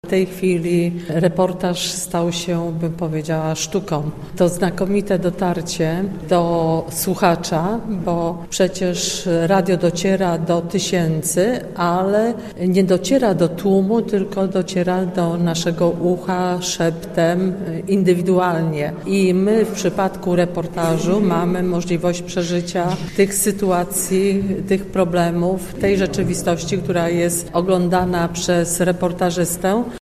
W tej chwili reportaż stał się, bym powiedziała, sztuką. To znakomite dotarcie do słuchacza, bo przecież radio dociera do tysięcy, ale nie dociera do tłumu, tylko dociera do naszego ucha szeptem indywidualnie. I my w przypadku reportażu mamy możliwość przeżycia tych sytuacji, tych problemów, tej rzeczywistości, która jest oglądana przez reportażystę,